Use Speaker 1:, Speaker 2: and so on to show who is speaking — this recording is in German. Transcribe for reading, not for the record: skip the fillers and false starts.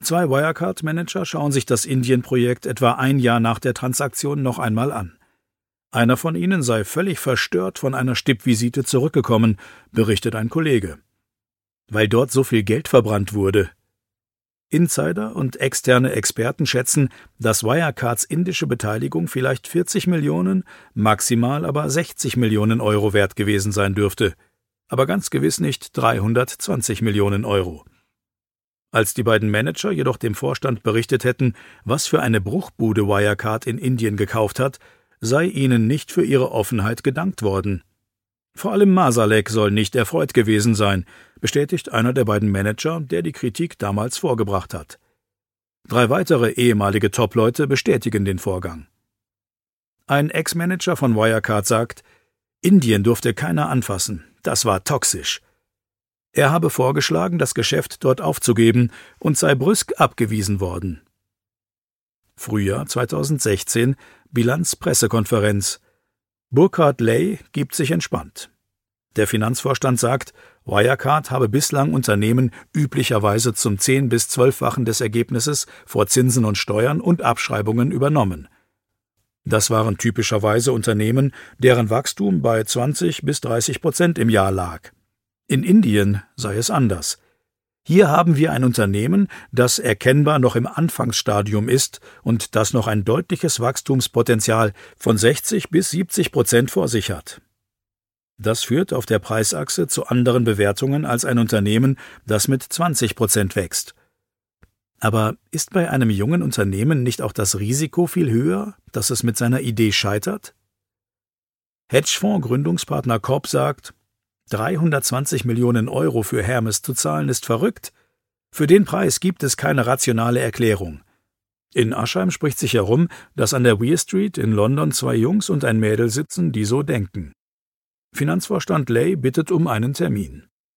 Speaker 1: 2 Wirecard-Manager schauen sich das Indien-Projekt etwa ein Jahr nach der Transaktion noch einmal an. Einer von ihnen sei völlig verstört von einer Stippvisite zurückgekommen, berichtet ein Kollege. Weil dort so viel Geld verbrannt wurde. Insider und externe Experten schätzen, dass Wirecards indische Beteiligung vielleicht 40 Millionen, maximal aber 60 Millionen Euro wert gewesen sein dürfte, aber ganz gewiss nicht 320 Millionen Euro. Als die beiden Manager jedoch dem Vorstand berichtet hätten, was für eine Bruchbude Wirecard in Indien gekauft hat, sei ihnen nicht für ihre Offenheit gedankt worden. Vor allem Masalek soll nicht erfreut gewesen sein, bestätigt einer der beiden Manager, der die Kritik damals vorgebracht hat. 3 weitere ehemalige Top-Leute bestätigen den Vorgang. Ein Ex-Manager von Wirecard sagt, Indien durfte keiner anfassen, das war toxisch. Er habe vorgeschlagen, das Geschäft dort aufzugeben und sei brüsk abgewiesen worden. Frühjahr 2016, Bilanzpressekonferenz. Burkhard Ley gibt sich entspannt. Der Finanzvorstand sagt, Wirecard habe bislang Unternehmen üblicherweise zum 10- bis 12-fachen des Ergebnisses vor Zinsen und Steuern und Abschreibungen übernommen. Das waren typischerweise Unternehmen, deren Wachstum bei 20 bis 30% im Jahr lag. In Indien sei es anders. Hier haben wir ein Unternehmen, das erkennbar noch im Anfangsstadium ist und das noch ein deutliches Wachstumspotenzial von 60 bis 70% vor sich hat. Das führt auf der Preisachse zu anderen Bewertungen als ein Unternehmen, das mit 20% wächst. Aber ist bei einem jungen Unternehmen nicht auch das Risiko viel höher, dass es mit seiner Idee scheitert? Hedgefonds-Gründungspartner Cobb sagt, 320 Millionen Euro für Hermes zu zahlen ist verrückt. Für den Preis gibt es keine rationale Erklärung. In Aschheim spricht sich herum, dass an der Weir Street in London 2 Jungs und ein Mädel sitzen, die so denken. Finanzvorstand Ley bittet um einen Termin.